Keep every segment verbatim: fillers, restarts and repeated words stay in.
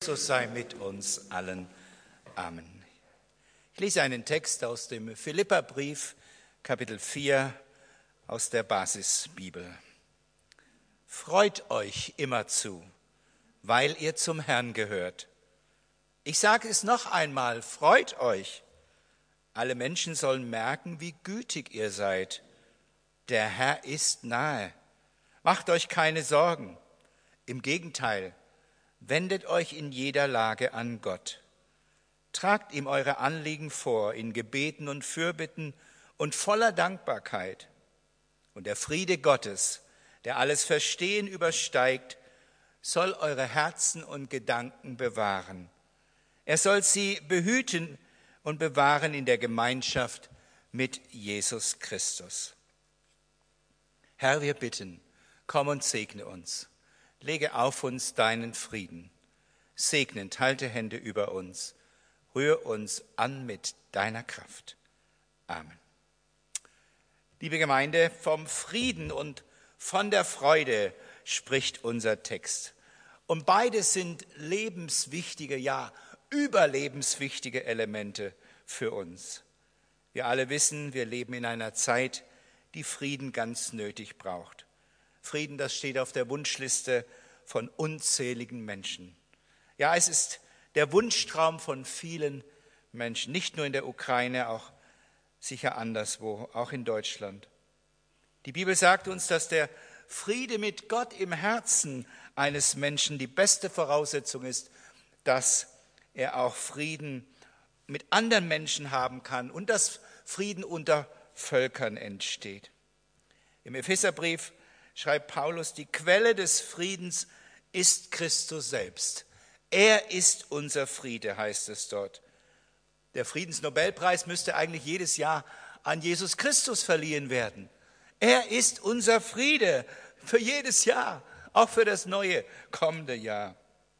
Jesus sei mit uns allen. Amen. Ich lese einen Text aus dem Philipperbrief, Kapitel vier, aus der Basisbibel. Freut euch immerzu, weil ihr zum Herrn gehört. Ich sage es noch einmal, freut euch. Alle Menschen sollen merken, wie gütig ihr seid. Der Herr ist nahe. Macht euch keine Sorgen. Im Gegenteil, wendet euch in jeder Lage an Gott. Tragt ihm eure Anliegen vor in Gebeten und Fürbitten und voller Dankbarkeit. Und der Friede Gottes, der alles Verstehen übersteigt, soll eure Herzen und Gedanken bewahren. Er soll sie behüten und bewahren in der Gemeinschaft mit Jesus Christus. Herr, wir bitten, komm und segne uns. Lege auf uns deinen Frieden. Segnend halte Hände über uns. Rühr uns an mit deiner Kraft. Amen. Liebe Gemeinde, vom Frieden und von der Freude spricht unser Text. Und beides sind lebenswichtige, ja, überlebenswichtige Elemente für uns. Wir alle wissen, wir leben in einer Zeit, die Frieden ganz nötig braucht. Frieden, das steht auf der Wunschliste von unzähligen Menschen. Ja, es ist der Wunschtraum von vielen Menschen, nicht nur in der Ukraine, auch sicher anderswo, auch in Deutschland. Die Bibel sagt uns, dass der Friede mit Gott im Herzen eines Menschen die beste Voraussetzung ist, dass er auch Frieden mit anderen Menschen haben kann und dass Frieden unter Völkern entsteht. Im Epheserbrief schreibt Paulus, die Quelle des Friedens ist Christus selbst. Er ist unser Friede, heißt es dort. Der Friedensnobelpreis müsste eigentlich jedes Jahr an Jesus Christus verliehen werden. Er ist unser Friede für jedes Jahr, auch für das neue kommende Jahr,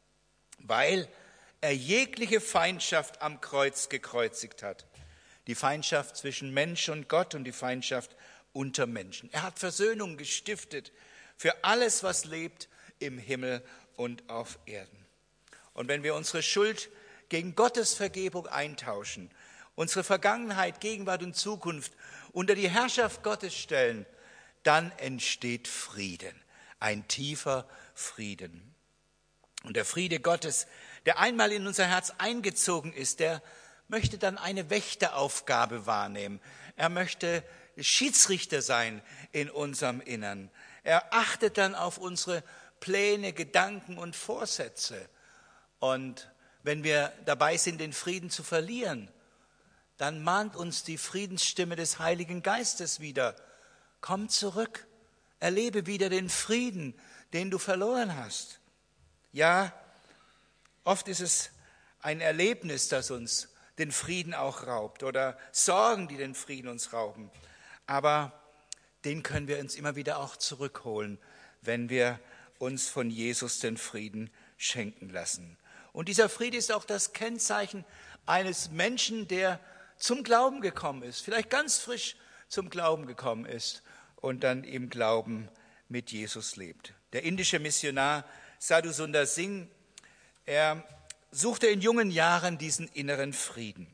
weil er jegliche Feindschaft am Kreuz gekreuzigt hat. Die Feindschaft zwischen Mensch und Gott und die Feindschaft unter Menschen. Er hat Versöhnung gestiftet für alles, was lebt im Himmel und auf Erden. Und wenn wir unsere Schuld gegen Gottes Vergebung eintauschen, unsere Vergangenheit, Gegenwart und Zukunft unter die Herrschaft Gottes stellen, dann entsteht Frieden, ein tiefer Frieden. Und der Friede Gottes, der einmal in unser Herz eingezogen ist, der möchte dann eine Wächteraufgabe wahrnehmen. Er möchte Schiedsrichter sein in unserem Innern. Er achtet dann auf unsere Pläne, Gedanken und Vorsätze. Und wenn wir dabei sind, den Frieden zu verlieren, dann mahnt uns die Friedensstimme des Heiligen Geistes wieder. Komm zurück, erlebe wieder den Frieden, den du verloren hast. Ja, oft ist es ein Erlebnis, das uns den Frieden auch raubt oder Sorgen, die den Frieden uns rauben. Aber den können wir uns immer wieder auch zurückholen, wenn wir uns von Jesus den Frieden schenken lassen. Und dieser Friede ist auch das Kennzeichen eines Menschen, der zum Glauben gekommen ist, vielleicht ganz frisch zum Glauben gekommen ist und dann im Glauben mit Jesus lebt. Der indische Missionar Sadhu Sundar Singh, er suchte in jungen Jahren diesen inneren Frieden.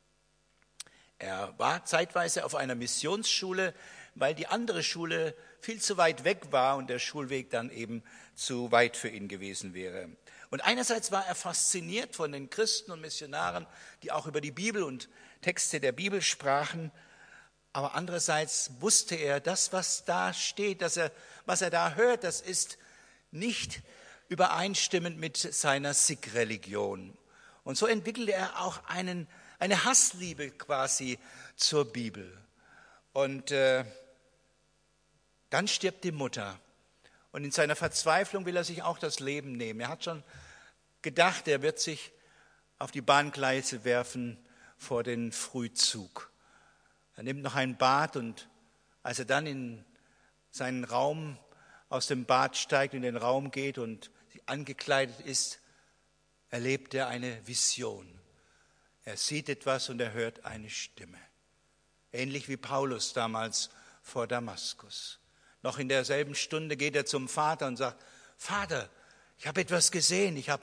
Er war zeitweise auf einer Missionsschule, weil die andere Schule viel zu weit weg war und der Schulweg dann eben zu weit für ihn gewesen wäre. Und einerseits war er fasziniert von den Christen und Missionaren, die auch über die Bibel und Texte der Bibel sprachen, aber andererseits wusste er, das, was da steht, dass er, was er da hört, das ist nicht übereinstimmend mit seiner Sikh-Religion. Und so entwickelte er auch einen, eine Hassliebe quasi zur Bibel. Und äh, dann stirbt die Mutter. Und in seiner Verzweiflung will er sich auch das Leben nehmen. Er hat schon gedacht, er wird sich auf die Bahngleise werfen vor den Frühzug. Er nimmt noch ein Bad und als er dann in seinen Raum aus dem Bad steigt, in den Raum geht und angekleidet ist, erlebt er eine Vision. Er sieht etwas und er hört eine Stimme. Ähnlich wie Paulus damals vor Damaskus. Noch in derselben Stunde geht er zum Vater und sagt, Vater, ich habe etwas gesehen, ich habe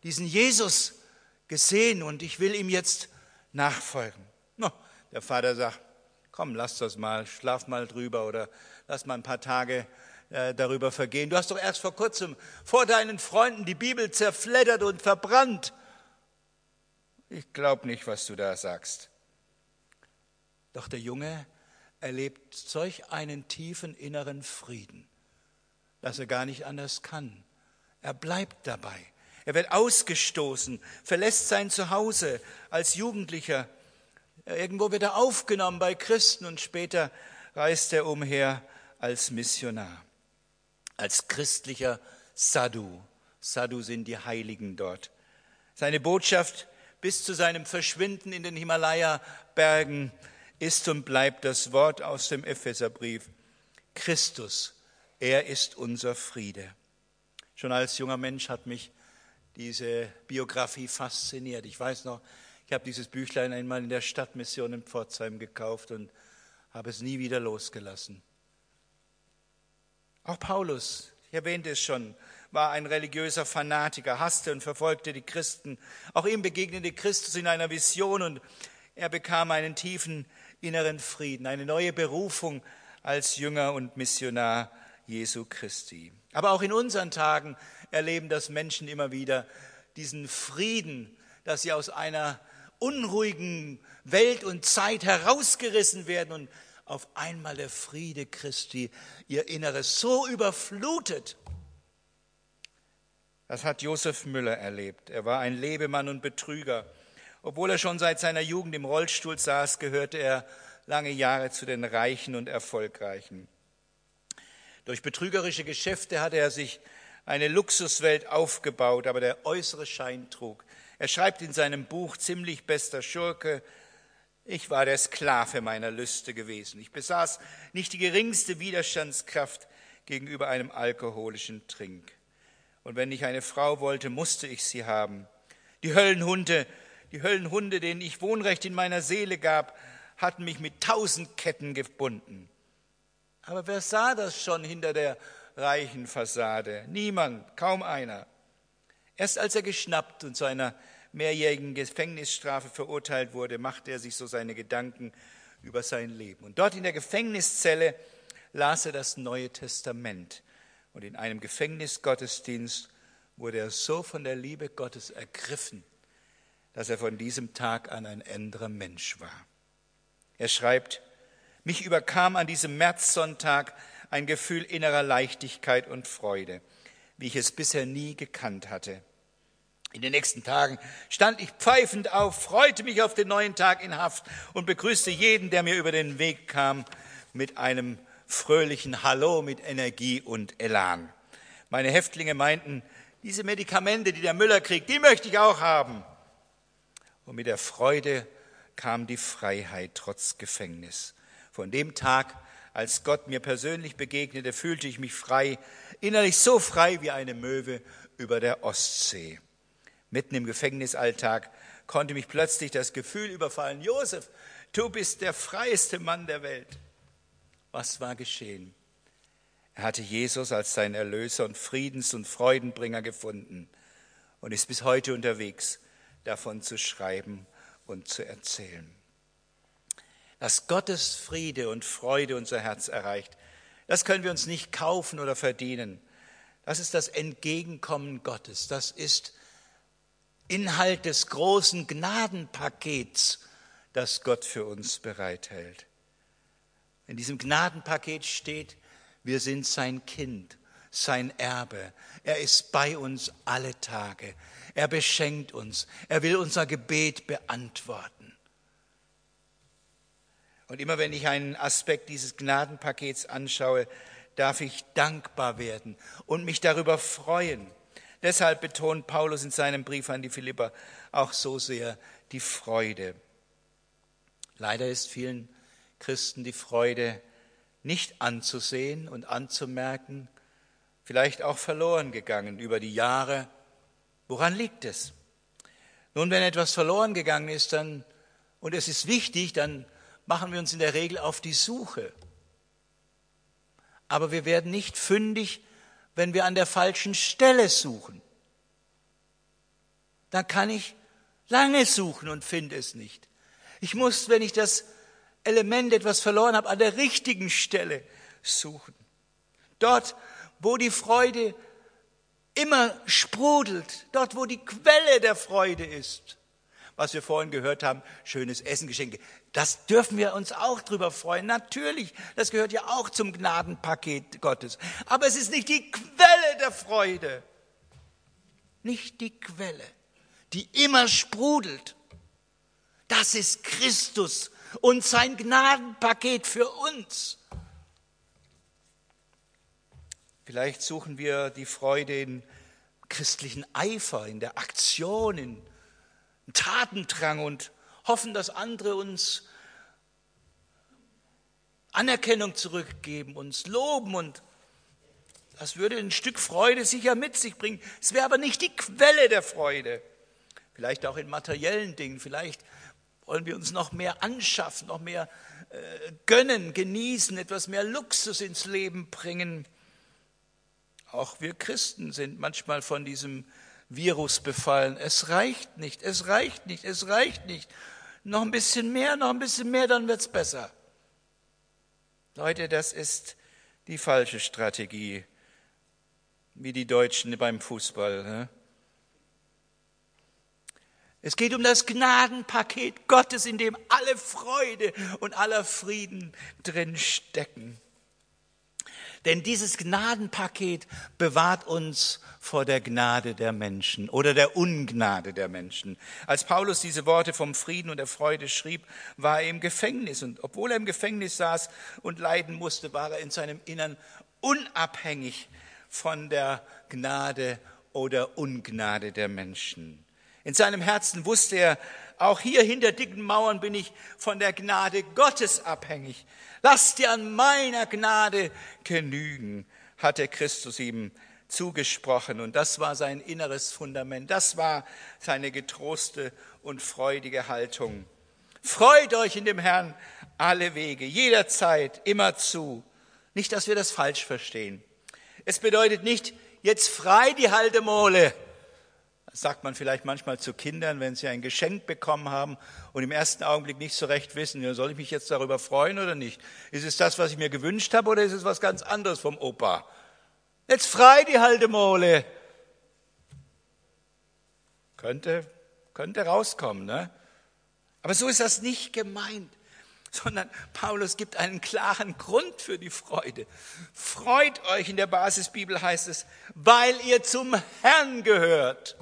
diesen Jesus gesehen und ich will ihm jetzt nachfolgen. No, der Vater sagt, komm, lass das mal, schlaf mal drüber oder lass mal ein paar Tage äh, darüber vergehen. Du hast doch erst vor kurzem vor deinen Freunden die Bibel zerfleddert und verbrannt. Ich glaube nicht, was du da sagst. Doch der Junge erlebt solch einen tiefen inneren Frieden, dass er gar nicht anders kann. Er bleibt dabei. Er wird ausgestoßen, verlässt sein Zuhause als Jugendlicher. Irgendwo wird er aufgenommen bei Christen und später reist er umher als Missionar, als christlicher Sadhu. Sadhu sind die Heiligen dort. Seine Botschaft bis zu seinem Verschwinden in den Himalaya-Bergen ist und bleibt das Wort aus dem Epheserbrief. Christus, er ist unser Friede. Schon als junger Mensch hat mich diese Biografie fasziniert. Ich weiß noch, ich habe dieses Büchlein einmal in der Stadtmission in Pforzheim gekauft und habe es nie wieder losgelassen. Auch Paulus, ich erwähnte es schon, war ein religiöser Fanatiker, hasste und verfolgte die Christen. Auch ihm begegnete Christus in einer Vision und er bekam einen tiefen inneren Frieden, eine neue Berufung als Jünger und Missionar Jesu Christi. Aber auch in unseren Tagen erleben das Menschen immer wieder diesen Frieden, dass sie aus einer unruhigen Welt und Zeit herausgerissen werden und auf einmal der Friede Christi ihr Inneres so überflutet. Das hat Josef Müller erlebt. Er war ein Lebemann und Betrüger. Obwohl er schon seit seiner Jugend im Rollstuhl saß, gehörte er lange Jahre zu den Reichen und Erfolgreichen. Durch betrügerische Geschäfte hatte er sich eine Luxuswelt aufgebaut, aber der äußere Schein trug. Er schreibt in seinem Buch Ziemlich bester Schurke: Ich war der Sklave meiner Lüste gewesen. Ich besaß nicht die geringste Widerstandskraft gegenüber einem alkoholischen Trink. Und wenn ich eine Frau wollte, musste ich sie haben. Die Höllenhunde, die Höllenhunde, denen ich Wohnrecht in meiner Seele gab, hatten mich mit tausend Ketten gebunden. Aber wer sah das schon hinter der reichen Fassade? Niemand, kaum einer. Erst als er geschnappt und zu einer mehrjährigen Gefängnisstrafe verurteilt wurde, machte er sich so seine Gedanken über sein Leben. Und dort in der Gefängniszelle las er das Neue Testament. Und in einem Gefängnisgottesdienst wurde er so von der Liebe Gottes ergriffen, dass er von diesem Tag an ein anderer Mensch war. Er schreibt: Mich überkam an diesem Märzsonntag ein Gefühl innerer Leichtigkeit und Freude, wie ich es bisher nie gekannt hatte. In den nächsten Tagen stand ich pfeifend auf, freute mich auf den neuen Tag in Haft und begrüßte jeden, der mir über den Weg kam, mit einem fröhlichen Hallo, mit Energie und Elan. Meine Häftlinge meinten, diese Medikamente, die der Müller kriegt, die möchte ich auch haben. Und mit der Freude kam die Freiheit trotz Gefängnis. Von dem Tag, als Gott mir persönlich begegnete, fühlte ich mich frei, innerlich so frei wie eine Möwe über der Ostsee. Mitten im Gefängnisalltag konnte mich plötzlich das Gefühl überfallen: Josef, du bist der freieste Mann der Welt. Was war geschehen? Er hatte Jesus als seinen Erlöser und Friedens- und Freudenbringer gefunden und ist bis heute unterwegs, davon zu schreiben und zu erzählen. Dass Gottes Friede und Freude unser Herz erreicht, das können wir uns nicht kaufen oder verdienen. Das ist das Entgegenkommen Gottes. Das ist Inhalt des großen Gnadenpakets, das Gott für uns bereithält. In diesem Gnadenpaket steht, wir sind sein Kind, sein Erbe. Er ist bei uns alle Tage. Er beschenkt uns. Er will unser Gebet beantworten. Und immer wenn ich einen Aspekt dieses Gnadenpakets anschaue, darf ich dankbar werden und mich darüber freuen. Deshalb betont Paulus in seinem Brief an die Philipper auch so sehr die Freude. Leider ist vielen Christen die Freude nicht anzusehen und anzumerken, vielleicht auch verloren gegangen über die Jahre. Woran liegt es? Nun, wenn etwas verloren gegangen ist, dann, und es ist wichtig, dann machen wir uns in der Regel auf die Suche. Aber wir werden nicht fündig, wenn wir an der falschen Stelle suchen. dann kann ich lange suchen und finde es nicht. Ich muss, wenn ich das Element etwas verloren habe, an der richtigen Stelle suchen. Dort, wo die Freude immer sprudelt, dort, wo die Quelle der Freude ist. Was wir vorhin gehört haben, schönes Essen, Geschenke, das dürfen wir uns auch drüber freuen. Natürlich, das gehört ja auch zum Gnadenpaket Gottes. Aber es ist nicht die Quelle der Freude. Nicht die Quelle, die immer sprudelt. Das ist Christus und sein Gnadenpaket für uns. Vielleicht suchen wir die Freude in christlichen Eifer, in der Aktion, in Tatendrang und hoffen, dass andere uns Anerkennung zurückgeben, uns loben, und das würde ein Stück Freude sicher mit sich bringen. Es wäre aber nicht die Quelle der Freude. Vielleicht auch in materiellen Dingen, vielleicht wollen wir uns noch mehr anschaffen, noch mehr äh, gönnen, genießen, etwas mehr Luxus ins Leben bringen. Auch wir Christen sind manchmal von diesem Virus befallen. Es reicht nicht, es reicht nicht, es reicht nicht. Noch ein bisschen mehr, noch ein bisschen mehr, dann wird's besser. Leute, das ist die falsche Strategie, wie die Deutschen beim Fußball. Ne? Es geht um das Gnadenpaket Gottes, in dem alle Freude und aller Frieden drin stecken. Denn dieses Gnadenpaket bewahrt uns vor der Gnade der Menschen oder der Ungnade der Menschen. Als Paulus diese Worte vom Frieden und der Freude schrieb, war er im Gefängnis. Und obwohl er im Gefängnis saß und leiden musste, war er in seinem Innern unabhängig von der Gnade oder Ungnade der Menschen. In seinem Herzen wusste er, auch hier hinter dicken Mauern bin ich von der Gnade Gottes abhängig. Lass dir an meiner Gnade genügen, hatte Christus ihm zugesprochen. Und das war sein inneres Fundament. Das war seine getroste und freudige Haltung. Freut euch in dem Herrn alle Wege, jederzeit, immerzu. Nicht, dass wir das falsch verstehen. Es bedeutet nicht, jetzt frei die Haltemohle. Das sagt man vielleicht manchmal zu Kindern, wenn sie ein Geschenk bekommen haben und im ersten Augenblick nicht so recht wissen, ja, soll ich mich jetzt darüber freuen oder nicht? Ist es das, was ich mir gewünscht habe, oder ist es was ganz anderes vom Opa? Jetzt frei die Haltemohle. Könnte, könnte rauskommen, ne? Aber so ist das nicht gemeint, sondern Paulus gibt einen klaren Grund für die Freude. Freut euch, in der Basisbibel heißt es, weil ihr zum Herrn gehört.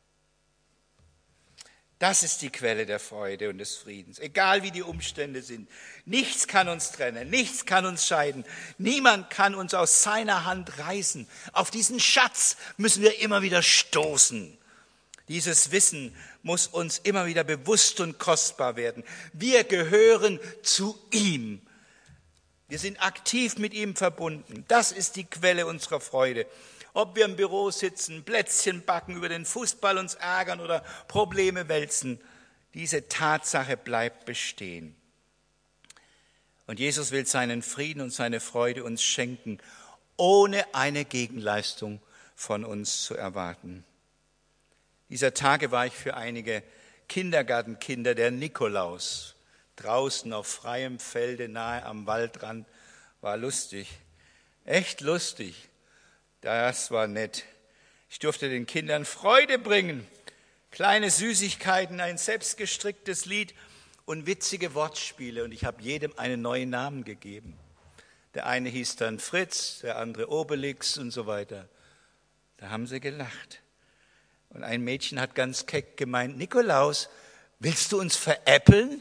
Das ist die Quelle der Freude und des Friedens, egal wie die Umstände sind. Nichts kann uns trennen, nichts kann uns scheiden. Niemand kann uns aus seiner Hand reißen. Auf diesen Schatz müssen wir immer wieder stoßen. Dieses Wissen muss uns immer wieder bewusst und kostbar werden. Wir gehören zu ihm. Wir sind aktiv mit ihm verbunden. Das ist die Quelle unserer Freude. Ob wir im Büro sitzen, Plätzchen backen, über den Fußball uns ärgern oder Probleme wälzen, diese Tatsache bleibt bestehen. Und Jesus will seinen Frieden und seine Freude uns schenken, ohne eine Gegenleistung von uns zu erwarten. Dieser Tage war ich für einige Kindergartenkinder der Nikolaus. Draußen auf freiem Felde, nahe am Waldrand, war lustig, echt lustig. Das war nett. Ich durfte den Kindern Freude bringen. Kleine Süßigkeiten, ein selbstgestricktes Lied und witzige Wortspiele. Und ich habe jedem einen neuen Namen gegeben. Der eine hieß dann Fritz, der andere Obelix und so weiter. Da haben sie gelacht. Und ein Mädchen hat ganz keck gemeint, Nikolaus, willst du uns veräppeln?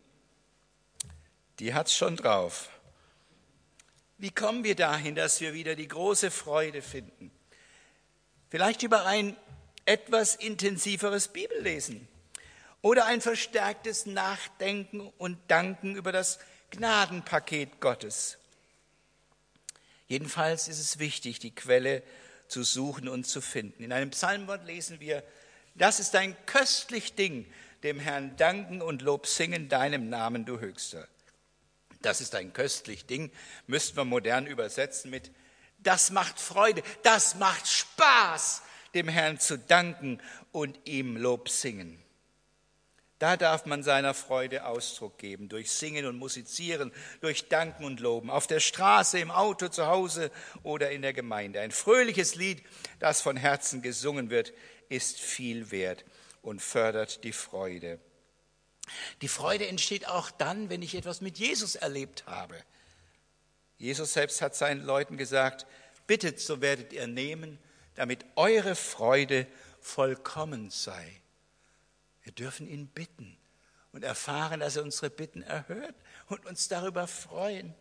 Die hat's schon drauf. Wie kommen wir dahin, dass wir wieder die große Freude finden? Vielleicht über ein etwas intensiveres Bibellesen oder ein verstärktes Nachdenken und Danken über das Gnadenpaket Gottes. Jedenfalls ist es wichtig, die Quelle zu suchen und zu finden. In einem Psalmwort lesen wir, das ist ein köstlich Ding, dem Herrn danken und Lob singen, deinem Namen, du Höchster. Das ist ein köstlich Ding, müssten wir modern übersetzen mit, das macht Freude, das macht Spaß, dem Herrn zu danken und ihm Lob singen. Da darf man seiner Freude Ausdruck geben, durch Singen und Musizieren, durch Danken und Loben, auf der Straße, im Auto, zu Hause oder in der Gemeinde. Ein fröhliches Lied, das von Herzen gesungen wird, ist viel wert und fördert die Freude. Die Freude entsteht auch dann, wenn ich etwas mit Jesus erlebt habe. Jesus selbst hat seinen Leuten gesagt, bittet, so werdet ihr nehmen, damit eure Freude vollkommen sei. Wir dürfen ihn bitten und erfahren, dass er unsere Bitten erhört und uns darüber freuen.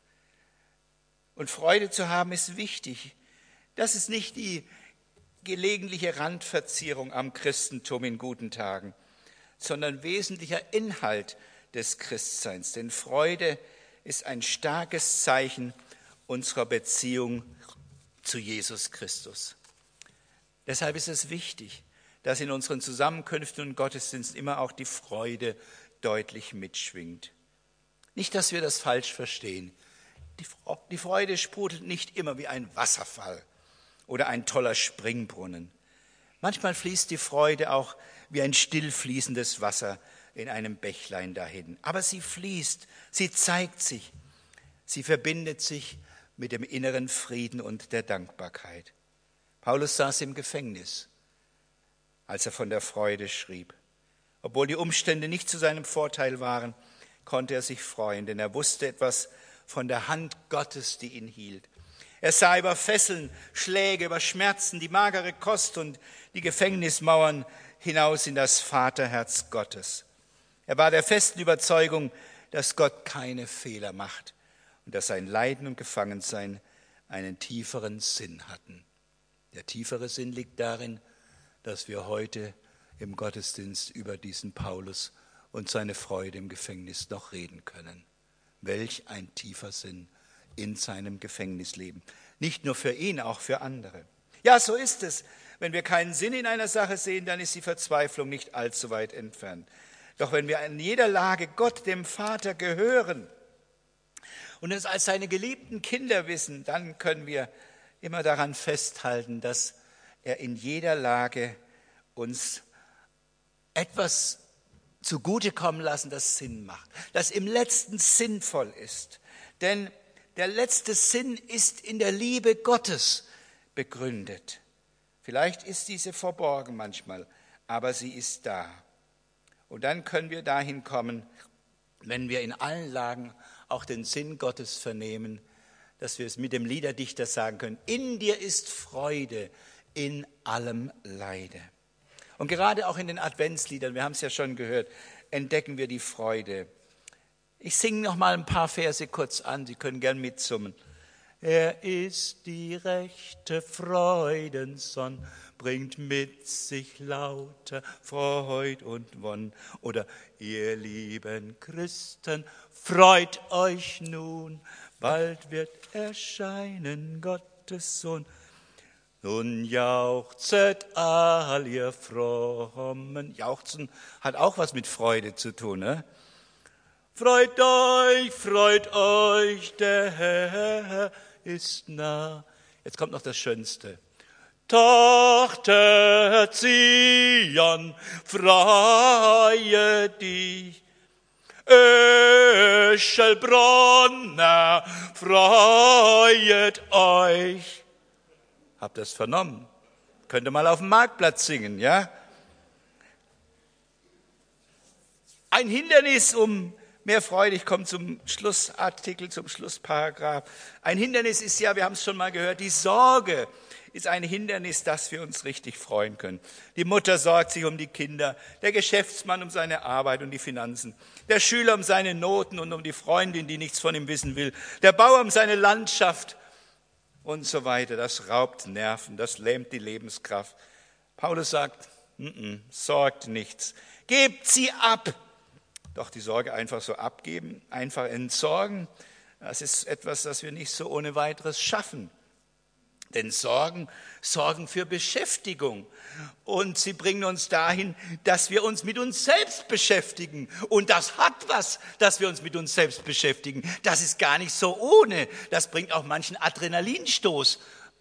Und Freude zu haben ist wichtig. Das ist nicht die gelegentliche Randverzierung am Christentum in guten Tagen, sondern wesentlicher Inhalt des Christseins. Denn Freude ist ein starkes Zeichen unserer Beziehung zu Jesus Christus. Deshalb ist es wichtig, dass in unseren Zusammenkünften und Gottesdiensten immer auch die Freude deutlich mitschwingt. Nicht, dass wir das falsch verstehen. Die Freude sprudelt nicht immer wie ein Wasserfall oder ein toller Springbrunnen. Manchmal fließt die Freude auch wie ein stillfließendes Wasser in einem Bächlein dahin. Aber sie fließt, sie zeigt sich, sie verbindet sich mit dem inneren Frieden und der Dankbarkeit. Paulus saß im Gefängnis, als er von der Freude schrieb. Obwohl die Umstände nicht zu seinem Vorteil waren, konnte er sich freuen, denn er wusste etwas von der Hand Gottes, die ihn hielt. Er sah über Fesseln, Schläge, über Schmerzen, die magere Kost und die Gefängnismauern hinaus in das Vaterherz Gottes. Er war der festen Überzeugung, dass Gott keine Fehler macht und dass sein Leiden und Gefangensein einen tieferen Sinn hatten. Der tiefere Sinn liegt darin, dass wir heute im Gottesdienst über diesen Paulus und seine Freude im Gefängnis noch reden können. Welch ein tiefer Sinn in seinem Gefängnisleben. Nicht nur für ihn, auch für andere. Ja, so ist es. Wenn wir keinen Sinn in einer Sache sehen, dann ist die Verzweiflung nicht allzu weit entfernt. Doch wenn wir in jeder Lage Gott, dem Vater, gehören und es als seine geliebten Kinder wissen, dann können wir immer daran festhalten, dass er in jeder Lage uns etwas zugutekommen lassen, das Sinn macht, das im letzten sinnvoll ist. Denn der letzte Sinn ist in der Liebe Gottes begründet. Vielleicht ist diese verborgen manchmal, aber sie ist da. Und dann können wir dahin kommen, wenn wir in allen Lagen auch den Sinn Gottes vernehmen, dass wir es mit dem Liederdichter sagen können, in dir ist Freude in allem Leide. Und gerade auch in den Adventsliedern, wir haben es ja schon gehört, entdecken wir die Freude. Ich singe noch mal ein paar Verse kurz an, Sie können gern mitsummen. Er ist die rechte Freudensonn, bringt mit sich lauter Freud und Wonn. Oder ihr lieben Christen, freut euch nun, bald wird erscheinen Gottes Sohn. Nun jauchzet all ihr Frommen. Jauchzen hat auch was mit Freude zu tun, ne? Freut euch, freut euch, der Herr ist nah. Jetzt kommt noch das Schönste. Tochter Zion, freue dich. Öschelbronner, freuet euch. Habt ihr es vernommen? Könnt ihr mal auf dem Marktplatz singen, ja? Ein Hindernis, um mehr Freude, ich komme zum Schlussartikel, zum Schlussparagraph. Ein Hindernis ist ja, wir haben es schon mal gehört, die Sorge ist ein Hindernis, dass wir uns richtig freuen können. Die Mutter sorgt sich um die Kinder, der Geschäftsmann um seine Arbeit und die Finanzen, der Schüler um seine Noten und um die Freundin, die nichts von ihm wissen will, der Bauer um seine Landschaft und so weiter. Das raubt Nerven, das lähmt die Lebenskraft. Paulus sagt, n-n, sorgt nichts, gebt sie ab. Doch die Sorge einfach so abgeben, einfach entsorgen, das ist etwas, das wir nicht so ohne weiteres schaffen. Denn Sorgen sorgen für Beschäftigung und sie bringen uns dahin, dass wir uns mit uns selbst beschäftigen. Und das hat was, dass wir uns mit uns selbst beschäftigen. Das ist gar nicht so ohne. Das bringt auch manchen Adrenalinstoß.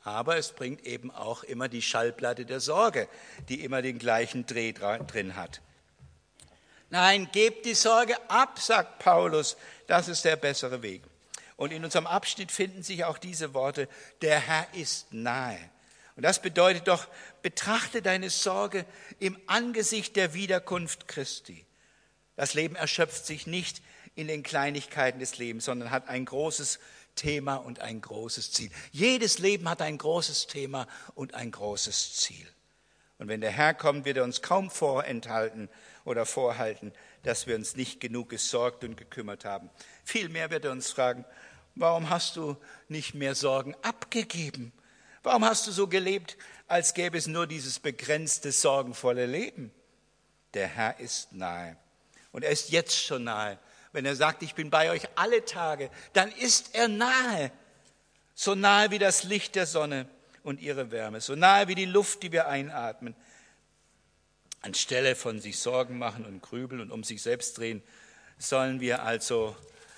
Aber es bringt eben auch immer die Schallplatte der Sorge, die immer den gleichen Dreh drin hat. Nein, gebt die Sorge ab, sagt Paulus, das ist der bessere Weg. Und in unserem Abschnitt finden sich auch diese Worte, der Herr ist nahe. Und das bedeutet doch, betrachte deine Sorge im Angesicht der Wiederkunft Christi. Das Leben erschöpft sich nicht in den Kleinigkeiten des Lebens, sondern hat ein großes Thema und ein großes Ziel. Jedes Leben hat ein großes Thema und ein großes Ziel. Und wenn der Herr kommt, wird er uns kaum vorenthalten oder vorhalten, dass wir uns nicht genug gesorgt und gekümmert haben. Vielmehr wird er uns fragen, warum hast du nicht mehr Sorgen abgegeben? Warum hast du so gelebt, als gäbe es nur dieses begrenzte, sorgenvolle Leben? Der Herr ist nahe. Und er ist jetzt schon nahe. Wenn er sagt, ich bin bei euch alle Tage, dann ist er nahe. So nahe wie das Licht der Sonne und ihre Wärme, so nahe wie die Luft, die wir einatmen. Anstelle von sich Sorgen machen und grübeln und um sich selbst drehen, sollen wir also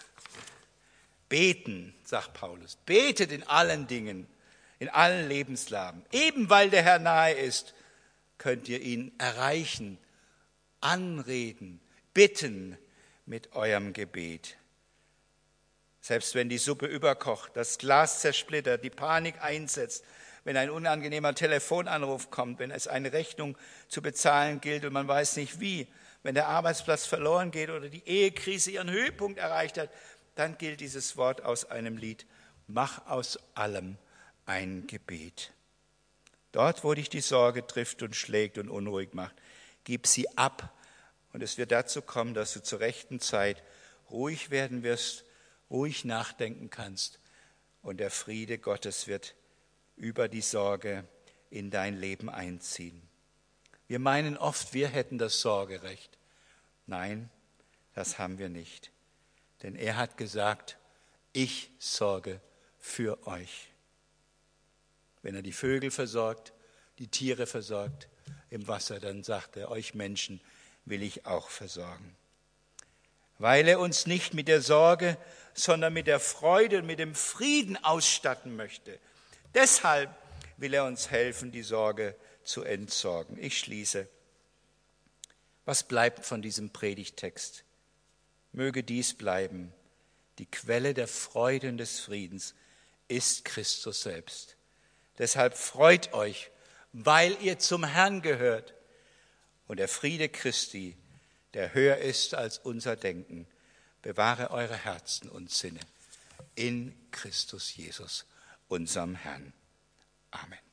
beten, sagt Paulus. Betet in allen Dingen, in allen Lebenslagen. Eben weil der Herr nahe ist, könnt ihr ihn erreichen, anreden, bitten mit eurem Gebet. Selbst wenn die Suppe überkocht, das Glas zersplittert, die Panik einsetzt, wenn ein unangenehmer Telefonanruf kommt, wenn es eine Rechnung zu bezahlen gilt und man weiß nicht wie, wenn der Arbeitsplatz verloren geht oder die Ehekrise ihren Höhepunkt erreicht hat, dann gilt dieses Wort aus einem Lied: Mach aus allem ein Gebet. Dort, wo dich die Sorge trifft und schlägt und unruhig macht, gib sie ab. Und es wird dazu kommen, dass du zur rechten Zeit ruhig werden wirst, ruhig nachdenken kannst. Und der Friede Gottes wird über die Sorge in dein Leben einziehen. Wir meinen oft, wir hätten das Sorgerecht. Nein, das haben wir nicht. Denn er hat gesagt, ich sorge für euch. Wenn er die Vögel versorgt, die Tiere versorgt im Wasser, dann sagt er, euch Menschen will ich auch versorgen. Weil er uns nicht mit der Sorge, sondern mit der Freude und mit dem Frieden ausstatten möchte. Deshalb will er uns helfen, die Sorge zu entsorgen. Ich schließe. Was bleibt von diesem Predigttext? Möge dies bleiben. Die Quelle der Freude und des Friedens ist Christus selbst. Deshalb freut euch, weil ihr zum Herrn gehört. Und der Friede Christi, der höher ist als unser Denken, bewahre eure Herzen und Sinne in Christus Jesus, unserem Herrn. Amen.